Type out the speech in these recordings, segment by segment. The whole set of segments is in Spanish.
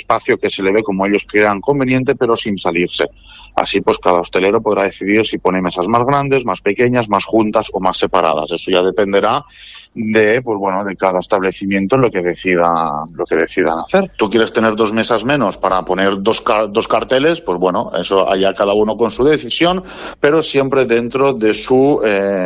espacio que se le dé como ellos crean conveniente, pero sin salirse. Así pues cada hostelero podrá decidir si pone mesas más grandes, más pequeñas, más juntas o más separadas. Eso ya dependerá de cada establecimiento en lo que decidan hacer. ¿Tú quieres tener 2 mesas menos para poner dos carteles? Pues bueno, eso allá cada uno con su decisión, pero siempre dentro de su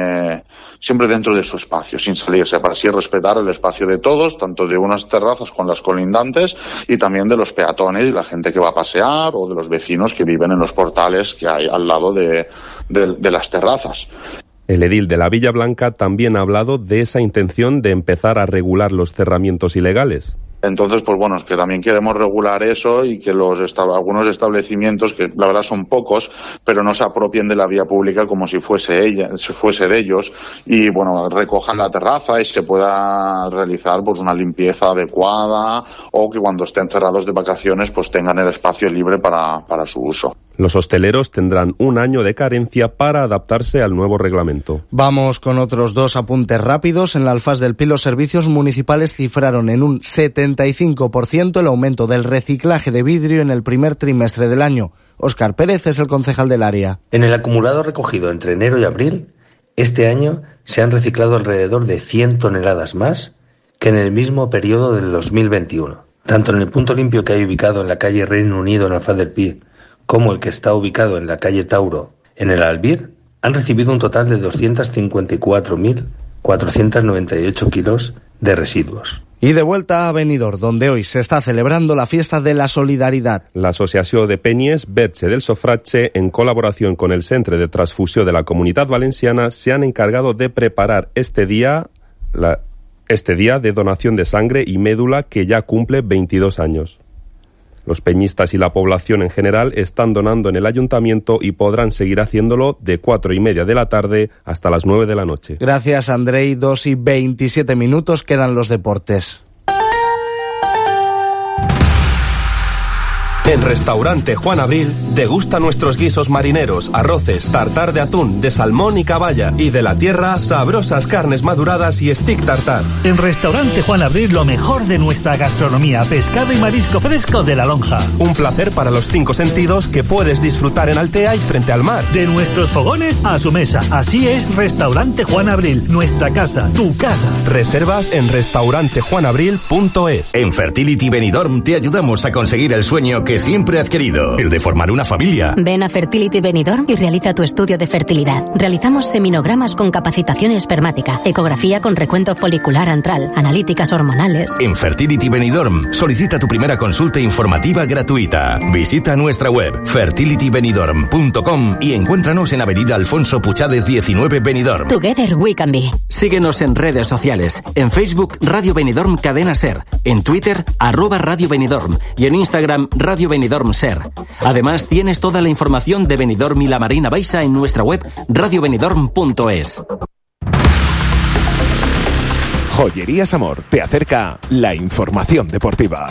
espacio, sin salirse, para así respetar el espacio de todos, tanto de unas terrazas con las colindantes y también de los peatones y la gente que va a pasear o de los vecinos que viven en los portales que hay al lado de las terrazas. El edil de la Villa Blanca también ha hablado de esa intención de empezar a regular los cerramientos ilegales. Entonces, pues bueno, es que también queremos regular eso y que algunos establecimientos, que la verdad son pocos, pero no se apropien de la vía pública como si fuese de ellos, y bueno, recojan la terraza y se pueda realizar pues una limpieza adecuada, o que cuando estén cerrados de vacaciones pues tengan el espacio libre para su uso. Los hosteleros tendrán 1 año de carencia para adaptarse al nuevo reglamento. Vamos con otros 2 apuntes rápidos. En la Alfaz del Pi, los servicios municipales cifraron en un 75% el aumento del reciclaje de vidrio en el primer trimestre del año. Óscar Pérez es el concejal del área. En el acumulado recogido entre enero y abril, este año se han reciclado alrededor de 100 toneladas más que en el mismo periodo del 2021. Tanto en el punto limpio que hay ubicado en la calle Reino Unido en Alfaz del Pi, como el que está ubicado en la calle Tauro, en el Albir, han recibido un total de 254.498 kilos de residuos. Y de vuelta a Benidorm, donde hoy se está celebrando la fiesta de la solidaridad. La Asociació de Penyes Verge del Sofratxe, en colaboración con el Centre de Transfusió de la Comunitat Valenciana, se han encargado de preparar este día de donación de sangre y médula que ya cumple 22 años. Los peñistas y la población en general están donando en el ayuntamiento y podrán seguir haciéndolo de 4:30 de la tarde hasta las 9 de la noche. Gracias, Andrei. 2:27 quedan los deportes. En Restaurante Juan Abril degusta nuestros guisos marineros, arroces, tartar de atún, de salmón y caballa, y de la tierra, sabrosas carnes maduradas y stick tartar. En Restaurante Juan Abril lo mejor de nuestra gastronomía, pescado y marisco fresco de La Lonja. Un placer para los 5 sentidos que puedes disfrutar en Altea y frente al mar. De nuestros fogones a su mesa. Así es Restaurante Juan Abril, nuestra casa, tu casa. Reservas en restaurantejuanabril.es. En Fertility Benidorm te ayudamos a conseguir el sueño que siempre has querido, el de formar una familia. Ven a Fertility Benidorm y realiza tu estudio de fertilidad. Realizamos seminogramas con capacitación espermática, ecografía con recuento folicular antral, analíticas hormonales. En Fertility Benidorm solicita tu primera consulta informativa gratuita. Visita nuestra web fertilitybenidorm.com y encuéntranos en Avenida Alfonso Puchades 19 Benidorm. Together we can be. Síguenos en redes sociales. En Facebook, Radio Benidorm Cadena Ser. En Twitter, @Radio Benidorm. Y en Instagram, Radio Benidorm Ser. Además, tienes toda la información de Benidorm y la Marina Baixa en nuestra web radiobenidorm.es. Joyerías Amor te acerca la información deportiva.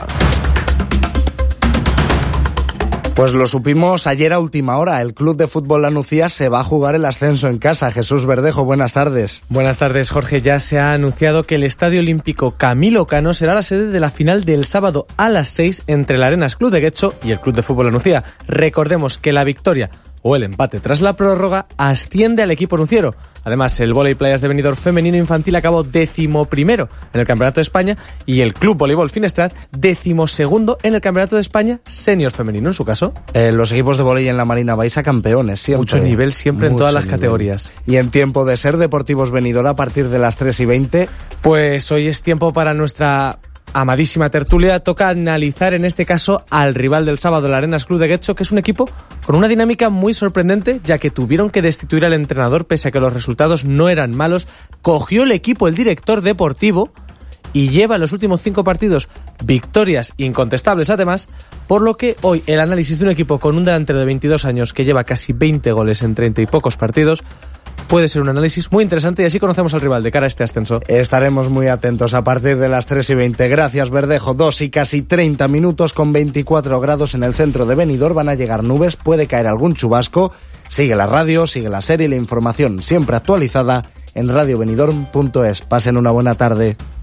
Pues lo supimos ayer a última hora. El Club de Fútbol La Nucía se va a jugar el ascenso en casa. Jesús Verdejo, buenas tardes. Buenas tardes, Jorge. Ya se ha anunciado que el Estadio Olímpico Camilo Cano será la sede de la final del sábado a las 6 entre el Arenas Club de Guecho y el Club de Fútbol La Nucía. Recordemos que la victoria o el empate tras la prórroga asciende al equipo nuciero. Además, el Vóley Playas de Benidorm femenino infantil acabó 11º en el Campeonato de España y el Club Voleibol Finestrat 12º en el Campeonato de España senior femenino, en su caso. Los equipos de vóley en la Marina Baixa campeones siempre. Mucho nivel siempre en todas las categorías. Y en tiempo de Ser Deportivos Benidorm a partir de las 3:20. Pues hoy es tiempo para nuestra amadísima tertulia. Toca analizar en este caso al rival del sábado, el Arenas Club de Guecho, que es un equipo con una dinámica muy sorprendente, ya que tuvieron que destituir al entrenador pese a que los resultados no eran malos. Cogió el equipo el director deportivo y lleva en los últimos 5 partidos victorias incontestables además, por lo que hoy el análisis de un equipo con un delantero de 22 años que lleva casi 20 goles en 30 y pocos partidos puede ser un análisis muy interesante y así conocemos al rival de cara a este ascenso. Estaremos muy atentos a partir de las 3:20. Gracias, Verdejo. 2 y casi 30 minutos con 24 grados en el centro de Benidorm. Van a llegar nubes, puede caer algún chubasco. Sigue la radio, sigue la serie y la información siempre actualizada en radiobenidorm.es. Pasen una buena tarde.